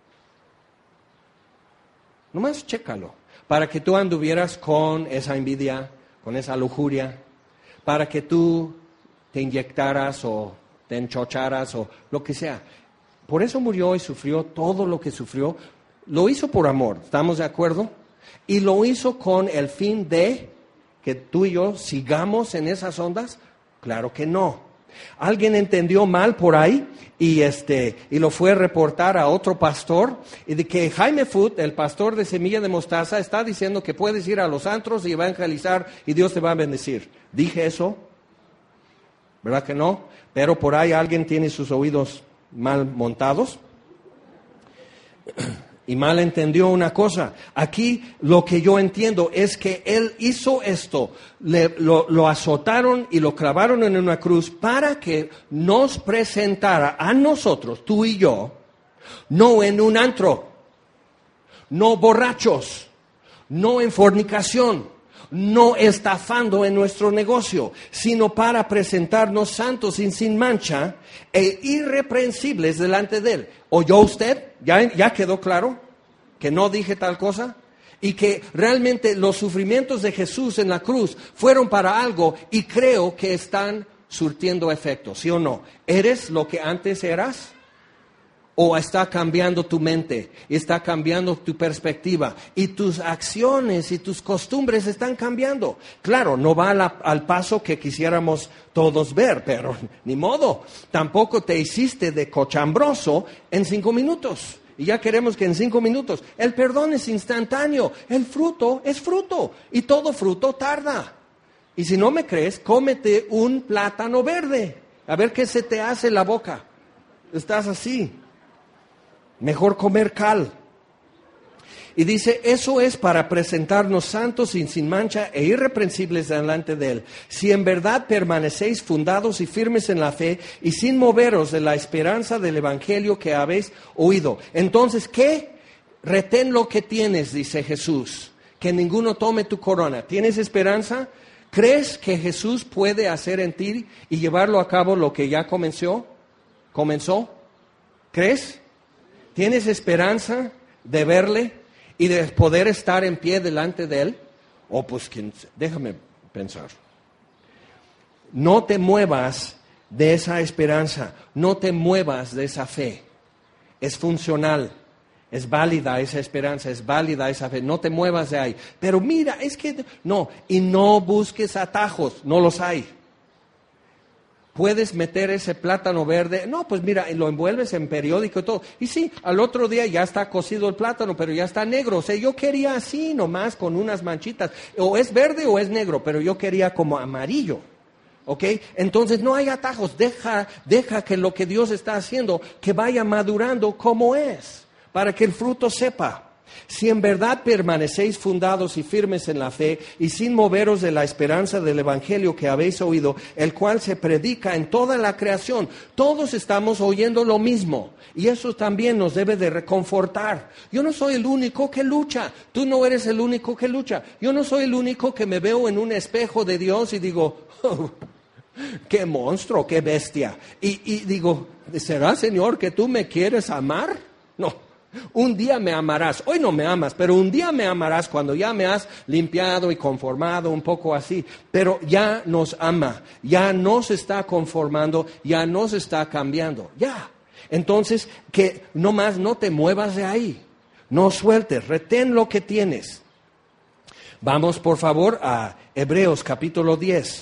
Nomás chécalo. Para que tú anduvieras con esa envidia, con esa lujuria, para que tú te inyectaras o te enchocharas o lo que sea. Por eso murió y sufrió todo lo que sufrió. Lo hizo por amor, ¿estamos de acuerdo? Y lo hizo con el fin de que tú y yo sigamos en esas ondas. Claro que no. Alguien entendió mal por ahí y lo fue a reportar a otro pastor, y de que Jaime Foot, el pastor de Semilla de Mostaza, está diciendo que puedes ir a los antros y evangelizar y Dios te va a bendecir. ¿Dije eso? ¿Verdad que no? Pero por ahí alguien tiene sus oídos mal montados y mal entendió una cosa. Aquí lo que yo entiendo es que Él hizo esto, lo azotaron y lo clavaron en una cruz para que nos presentara a nosotros, tú y yo, no en un antro, no borrachos, no en fornicación, no estafando en nuestro negocio, sino para presentarnos santos y sin mancha e irreprensibles delante de Él. ¿Oyó usted? ¿Ya quedó claro que no dije tal cosa? Y que realmente los sufrimientos de Jesús en la cruz fueron para algo y creo que están surtiendo efecto, ¿sí o no? ¿Eres lo que antes eras? ¿O está cambiando tu mente, está cambiando tu perspectiva y tus acciones y tus costumbres están cambiando? Claro, no va al paso que quisiéramos todos ver, pero ni modo. Tampoco te hiciste de cochambroso en 5 minutos. Y ya queremos que en 5 minutos. El perdón es instantáneo, el fruto es fruto y todo fruto tarda. Y si no me crees, cómete un plátano verde. A ver qué se te hace la boca. Estás así. Mejor comer cal. Y dice, eso es para presentarnos santos y sin mancha e irreprensibles delante de Él. Si en verdad permanecéis fundados y firmes en la fe y sin moveros de la esperanza del evangelio que habéis oído. Entonces, ¿qué? Retén lo que tienes, dice Jesús. Que ninguno tome tu corona. ¿Tienes esperanza? ¿Crees que Jesús puede hacer en ti y llevarlo a cabo lo que ya comenzó? ¿Crees? ¿Tienes esperanza de verle y de poder estar en pie delante de Él? Oh, pues déjame pensar. No te muevas de esa esperanza, no te muevas de esa fe. Es funcional, es válida esa esperanza, es válida esa fe. No te muevas de ahí. Pero mira, es que no, y no busques atajos, no los hay. Puedes meter ese plátano verde, no, pues mira, lo envuelves en periódico y todo. Y sí, al otro día ya está cocido el plátano, pero ya está negro. O sea, yo quería así nomás con unas manchitas. O es verde o es negro, pero yo quería como amarillo. ¿Ok? Entonces no hay atajos. Deja que lo que Dios está haciendo, que vaya madurando como es, para que el fruto sepa. Si en verdad permanecéis fundados y firmes en la fe y sin moveros de la esperanza del evangelio que habéis oído, el cual se predica en toda la creación, todos estamos oyendo lo mismo y eso también nos debe de reconfortar. Yo no soy el único que lucha, tú no eres el único que lucha, yo no soy el único que me veo en un espejo de Dios y digo, oh, qué monstruo, qué bestia, y digo, ¿será, Señor, que tú me quieres amar? No. Un día me amarás, hoy no me amas, pero un día me amarás cuando ya me has limpiado y conformado un poco así, pero ya nos ama, ya nos está conformando, ya nos está cambiando, ya. Entonces, que no más no te muevas de ahí, no sueltes, retén lo que tienes. Vamos por favor a Hebreos capítulo 10.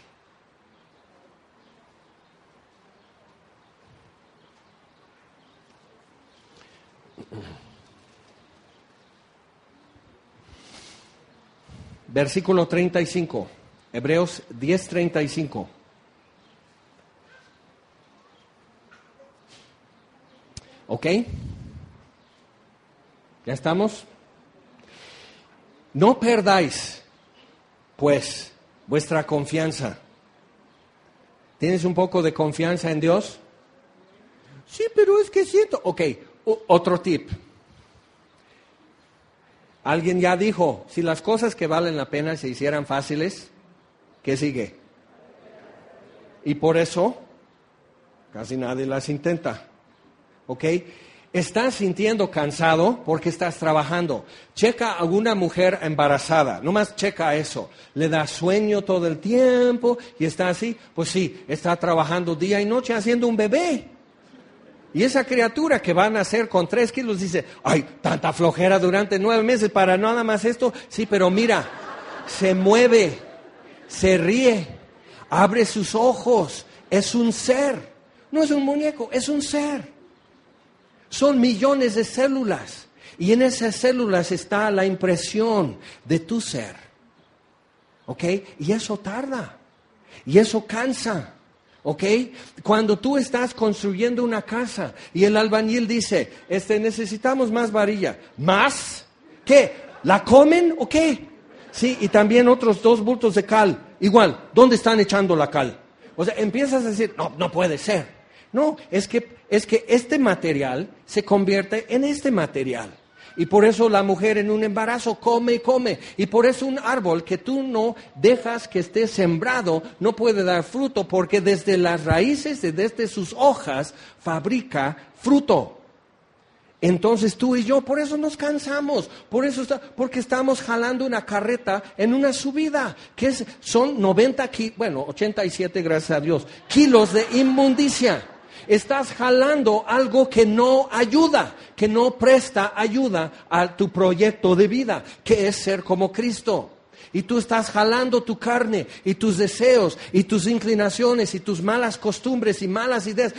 Versículo 35, Hebreos 10:35. ¿Ok? ¿Ya estamos? No perdáis, pues, vuestra confianza. ¿Tienes un poco de confianza en Dios? Sí, pero es que siento. Ok, otro tip. Alguien ya dijo, si las cosas que valen la pena se hicieran fáciles, ¿qué sigue? Y por eso, casi nadie las intenta. ¿Ok? Estás sintiendo cansado porque estás trabajando. Checa a una mujer embarazada, nomás checa eso. Le da sueño todo el tiempo y está así. Pues sí, está trabajando día y noche haciendo un bebé. Y esa criatura que va a nacer con 3 kilos dice, ay, tanta flojera durante 9 meses para nada más esto. Sí, pero mira, se mueve, se ríe, abre sus ojos, es un ser. No es un muñeco, es un ser. Son millones de células y en esas células está la impresión de tu ser. ¿Ok? Y eso tarda y eso cansa. ¿Ok? Cuando tú estás construyendo una casa y el albañil dice, necesitamos más varilla. ¿Más? ¿Qué? ¿La comen o qué? Sí, y también otros 2 bultos de cal. Igual, ¿dónde están echando la cal? O sea, empiezas a decir, no puede ser. No, es que este material se convierte en este material. Y por eso la mujer en un embarazo come y come. Y por eso un árbol que tú no dejas que esté sembrado no puede dar fruto, porque desde las raíces, desde sus hojas, fabrica fruto. Entonces tú y yo, por eso nos cansamos, porque estamos jalando una carreta en una subida, son 87, gracias a Dios, kilos de inmundicia. Estás jalando algo que no ayuda, que no presta ayuda a tu proyecto de vida, que es ser como Cristo. Y tú estás jalando tu carne y tus deseos y tus inclinaciones y tus malas costumbres y malas ideas.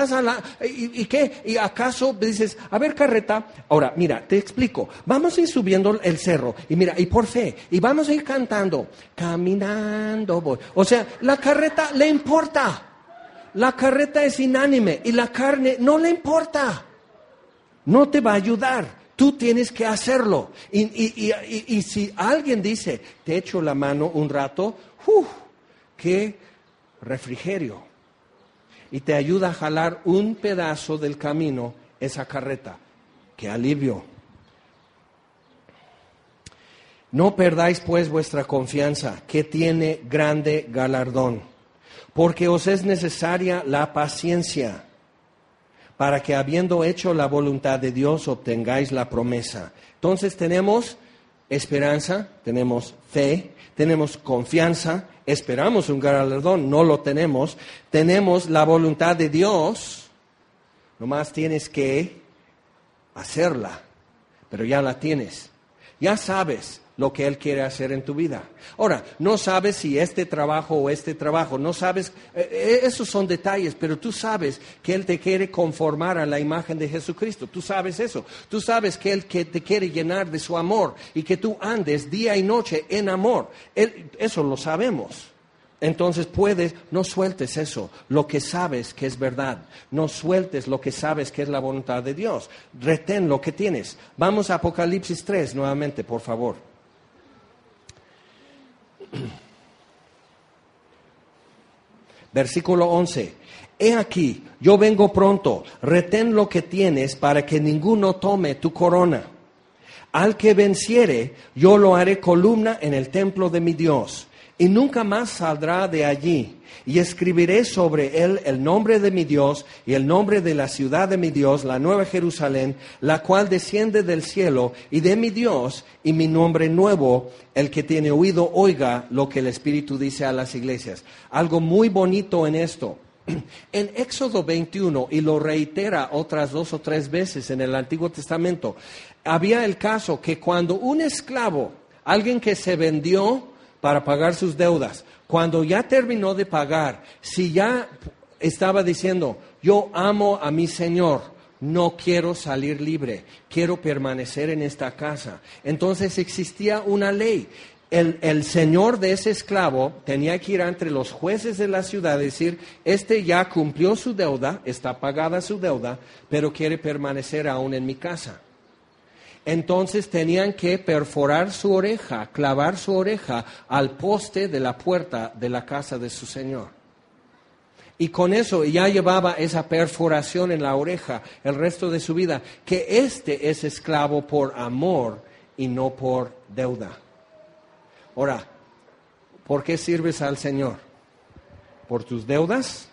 ¿Y qué? ¿Y acaso dices, a ver, carreta, ahora mira, te explico, vamos a ir subiendo el cerro y mira, y por fe, y vamos a ir cantando, caminando voy. O sea, la carreta le importa. La carreta es inánime y la carne no le importa. No te va a ayudar. Tú tienes que hacerlo. Y si alguien dice, te echo la mano un rato, qué refrigerio. Y te ayuda a jalar un pedazo del camino esa carreta. Qué alivio. No perdáis pues vuestra confianza, que tiene grande galardón. Porque os es necesaria la paciencia, para que habiendo hecho la voluntad de Dios obtengáis la promesa. Entonces tenemos esperanza, tenemos fe, tenemos confianza, esperamos un galardón, no lo tenemos. Tenemos la voluntad de Dios, nomás tienes que hacerla, pero ya la tienes. Ya sabes lo que Él quiere hacer en tu vida. Ahora, no sabes si este trabajo o este trabajo, no sabes, esos son detalles, pero tú sabes que Él te quiere conformar a la imagen de Jesucristo. Tú sabes eso. Tú sabes que Él te quiere llenar de su amor y que tú andes día y noche en amor. Eso lo sabemos. Entonces no sueltes eso, lo que sabes que es verdad. No sueltes lo que sabes que es la voluntad de Dios. Retén lo que tienes. Vamos a Apocalipsis 3 nuevamente, por favor. Versículo 11. He aquí, yo vengo pronto, retén lo que tienes para que ninguno tome tu corona. Al que venciere, yo lo haré columna en el templo de mi Dios, y nunca más saldrá de allí. Y escribiré sobre él el nombre de mi Dios y el nombre de la ciudad de mi Dios, la nueva Jerusalén, la cual desciende del cielo, y de mi Dios y mi nombre nuevo. El que tiene oído, oiga lo que el Espíritu dice a las iglesias. Algo muy bonito en esto. En Éxodo 21, y lo reitera otras 2 o 3 veces en el Antiguo Testamento, había el caso que cuando un esclavo, alguien que se vendió para pagar sus deudas, cuando ya terminó de pagar, si ya estaba diciendo, yo amo a mi Señor, no quiero salir libre, quiero permanecer en esta casa. Entonces existía una ley. El señor de ese esclavo tenía que ir entre los jueces de la ciudad y decir, ya cumplió su deuda, está pagada su deuda, pero quiere permanecer aún en mi casa. Entonces tenían que perforar su oreja, clavar su oreja al poste de la puerta de la casa de su señor. Y con eso ya llevaba esa perforación en la oreja el resto de su vida, que es esclavo por amor y no por deuda. Ahora, ¿por qué sirves al Señor? ¿Por tus deudas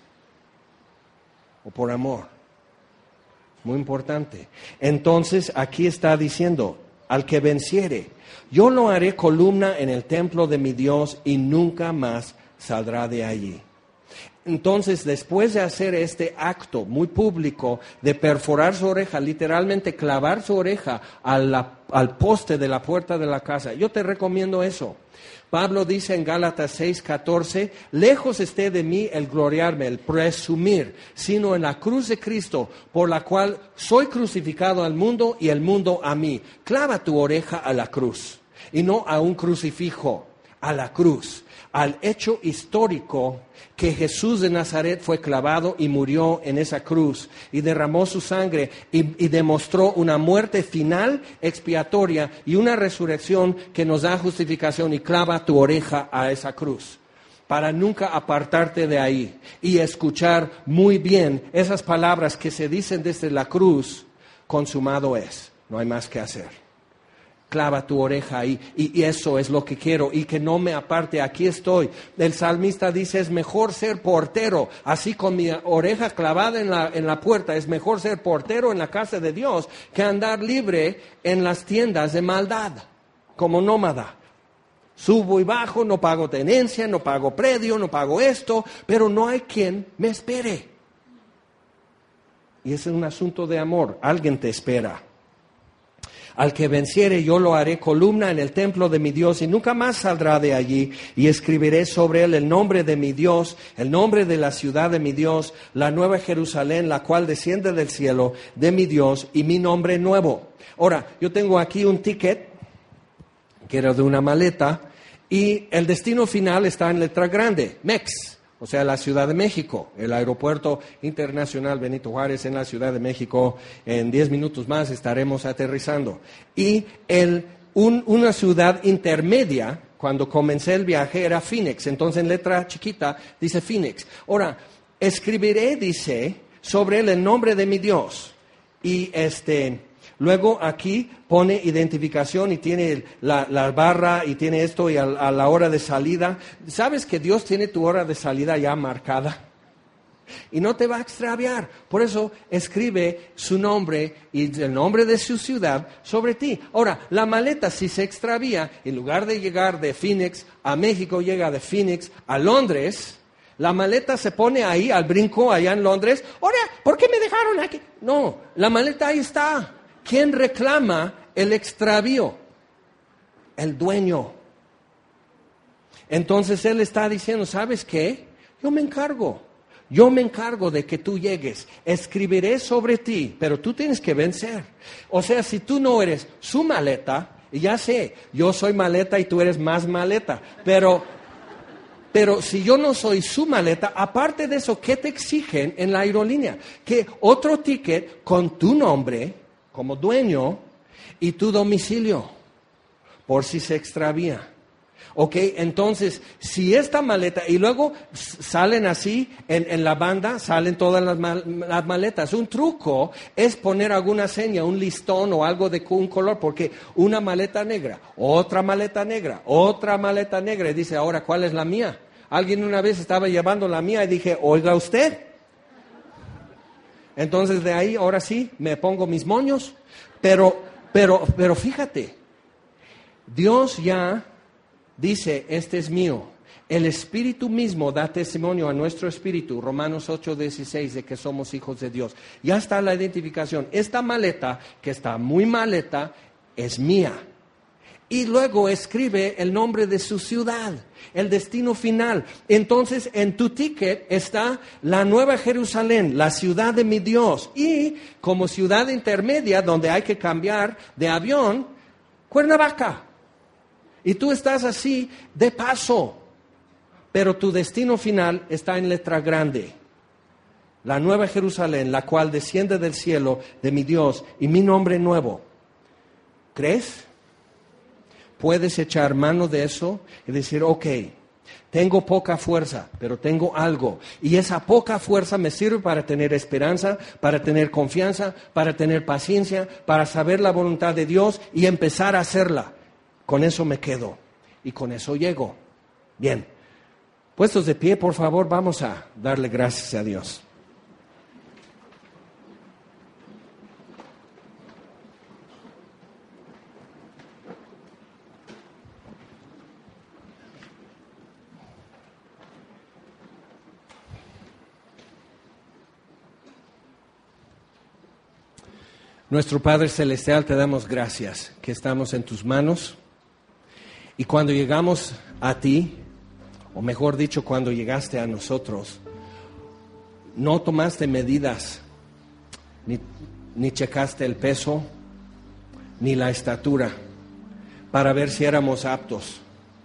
o por amor? Muy importante. Entonces, aquí está diciendo, al que venciere, yo lo haré columna en el templo de mi Dios y nunca más saldrá de allí. Entonces, después de hacer este acto muy público de perforar su oreja, literalmente clavar su oreja al poste de la puerta de la casa, yo te recomiendo eso. Pablo dice en Gálatas 6:14, lejos esté de mí el gloriarme, el presumir, sino en la cruz de Cristo, por la cual soy crucificado al mundo y el mundo a mí. Clava tu oreja a la cruz, y no a un crucifijo, a la cruz, al hecho histórico que Jesús de Nazaret fue clavado y murió en esa cruz y derramó su sangre y demostró una muerte final expiatoria y una resurrección que nos da justificación, y clava tu oreja a esa cruz para nunca apartarte de ahí y escuchar muy bien esas palabras que se dicen desde la cruz: consumado es, no hay más que hacer. Clava tu oreja ahí, y eso es lo que quiero, y que no me aparte, aquí estoy. El salmista dice, es mejor ser portero, así con mi oreja clavada en la puerta, es mejor ser portero en la casa de Dios que andar libre en las tiendas de maldad, como nómada. Subo y bajo, no pago tenencia, no pago predio, no pago esto, pero no hay quien me espere. Y ese es un asunto de amor, alguien te espera. Al que venciere yo lo haré columna en el templo de mi Dios y nunca más saldrá de allí, y escribiré sobre él el nombre de mi Dios, el nombre de la ciudad de mi Dios, la nueva Jerusalén, la cual desciende del cielo de mi Dios, y mi nombre nuevo. Ahora, yo tengo aquí un ticket que era de una maleta, y el destino final está en letra grande, MEX. O sea, la Ciudad de México, el Aeropuerto Internacional Benito Juárez en la Ciudad de México. En 10 minutos más estaremos aterrizando. Y una ciudad intermedia, cuando comencé el viaje, era Phoenix. Entonces, en letra chiquita, dice Phoenix. Ahora, escribiré, dice, sobre él el nombre de mi Dios. Y luego aquí pone identificación y tiene la barra y tiene esto, y a la hora de salida. ¿Sabes que Dios tiene tu hora de salida ya marcada? y no te va a extraviar. Por eso escribe su nombre y el nombre de su ciudad sobre ti. Ahora, la maleta si se extravía, en lugar de llegar de Phoenix a México, llega de Phoenix a Londres. La maleta se pone ahí al brinco allá en Londres. Ahora, ¿por qué me dejaron aquí? No, la maleta ahí está. ¿Quién reclama el extravío? El dueño. Entonces él está diciendo, ¿sabes qué? Yo me encargo de que tú llegues. Escribiré sobre ti, pero tú tienes que vencer. O sea, si tú no eres su maleta, y ya sé, yo soy maleta y tú eres más maleta, pero si yo no soy su maleta, aparte de eso, ¿qué te exigen en la aerolínea? Que otro ticket con tu nombre como dueño y tu domicilio, por si se extravía. Ok, entonces, si esta maleta, y luego salen así, en la banda salen todas las maletas. Un truco es poner alguna seña, un listón o algo de un color, porque una maleta negra, otra maleta negra, otra maleta negra, y dice, ahora, ¿cuál es la mía? Alguien una vez estaba llevando la mía y dije, oiga usted. Entonces de ahí, ahora sí, me pongo mis moños, pero fíjate, Dios ya dice, este es mío. El Espíritu mismo da testimonio a nuestro espíritu, Romanos 8:16, de que somos hijos de Dios. Ya está la identificación. Esta maleta, que está muy maleta, es mía. Y luego escribe el nombre de su ciudad, el destino final. Entonces, en tu ticket está la Nueva Jerusalén, la ciudad de mi Dios. Y como ciudad intermedia, donde hay que cambiar de avión, Cuernavaca. Y tú estás así de paso, pero tu destino final está en letra grande. La Nueva Jerusalén, la cual desciende del cielo de mi Dios y mi nombre nuevo. ¿Crees? Puedes echar mano de eso y decir, ok, tengo poca fuerza, pero tengo algo. Y esa poca fuerza me sirve para tener esperanza, para tener confianza, para tener paciencia, para saber la voluntad de Dios y empezar a hacerla. Con eso me quedo y con eso llego. Bien, puestos de pie, por favor, vamos a darle gracias a Dios. Nuestro Padre Celestial, te damos gracias que estamos en tus manos. Y cuando llegamos a ti, o mejor dicho, cuando llegaste a nosotros, no tomaste medidas, ni checaste el peso, ni la estatura, para ver si éramos aptos.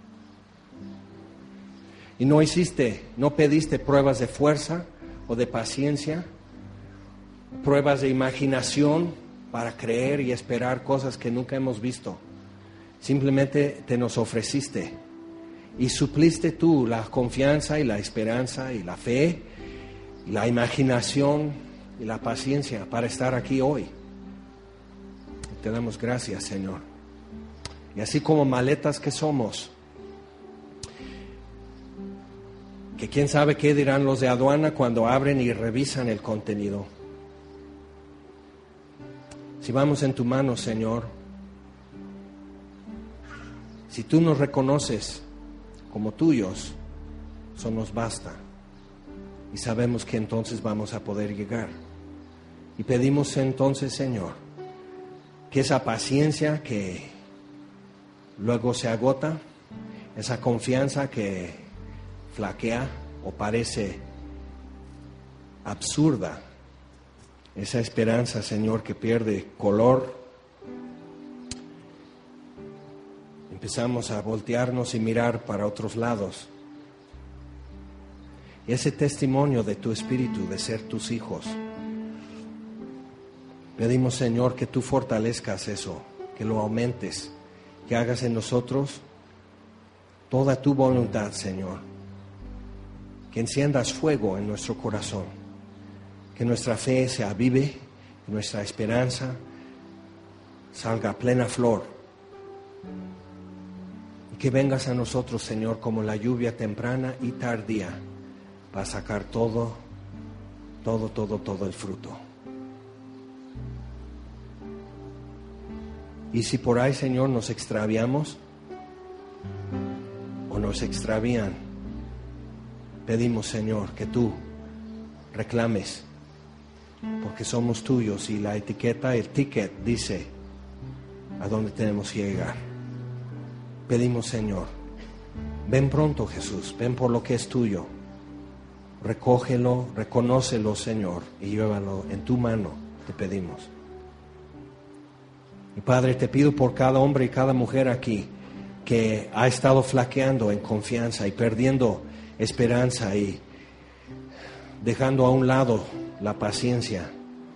Y no pediste pruebas de fuerza o de paciencia, pruebas de imaginación para creer y esperar cosas que nunca hemos visto. Simplemente te nos ofreciste y supliste tú la confianza y la esperanza y la fe y la imaginación y la paciencia para estar aquí hoy. Te damos gracias, Señor. Y así como maletas que somos, que quién sabe qué dirán los de aduana cuando abren y revisan el contenido. Si vamos en tu mano, Señor, si tú nos reconoces como tuyos, eso nos basta. Y sabemos que entonces vamos a poder llegar. Y pedimos entonces, Señor, que esa paciencia que luego se agota, esa confianza que flaquea o parece absurda, esa esperanza, Señor, que pierde color, empezamos a voltearnos y mirar para otros lados. Y ese testimonio de tu espíritu, de ser tus hijos, pedimos, Señor, que tú fortalezcas eso, que lo aumentes, que hagas en nosotros toda tu voluntad, Señor, que enciendas fuego en nuestro corazón, que nuestra fe se avive, que nuestra esperanza salga a plena flor, y que vengas a nosotros, Señor, como la lluvia temprana y tardía, para sacar todo todo el fruto. Y si por ahí, Señor, nos extraviamos o nos extravían, pedimos, Señor, que tú reclames, porque somos tuyos y la etiqueta, el ticket dice a dónde tenemos que llegar. Pedimos, Señor, ven pronto, Jesús, ven por lo que es tuyo, recógelo, reconócelo, Señor, y llévalo en tu mano, te pedimos. Y Padre, te pido por cada hombre y cada mujer aquí que ha estado flaqueando en confianza y perdiendo esperanza y dejando a un lado la paciencia.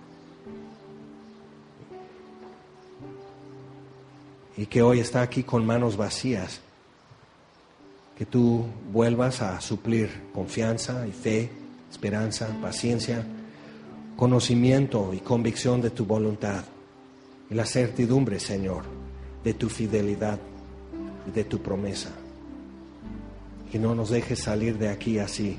Y que hoy está aquí con manos vacías. Que tú vuelvas a suplir confianza y fe, esperanza, paciencia, conocimiento y convicción de tu voluntad. Y la certidumbre, Señor, de tu fidelidad y de tu promesa. Que no nos dejes salir de aquí así,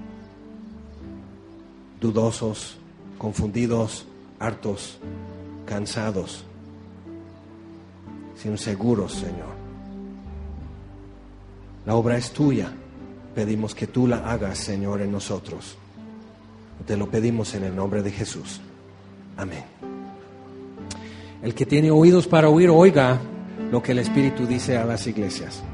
dudosos, confundidos, hartos, cansados, sino seguros, Señor. La obra es tuya. Pedimos que tú la hagas, Señor, en nosotros. Te lo pedimos en el nombre de Jesús. Amén. El que tiene oídos para oír, oiga lo que el Espíritu dice a las iglesias.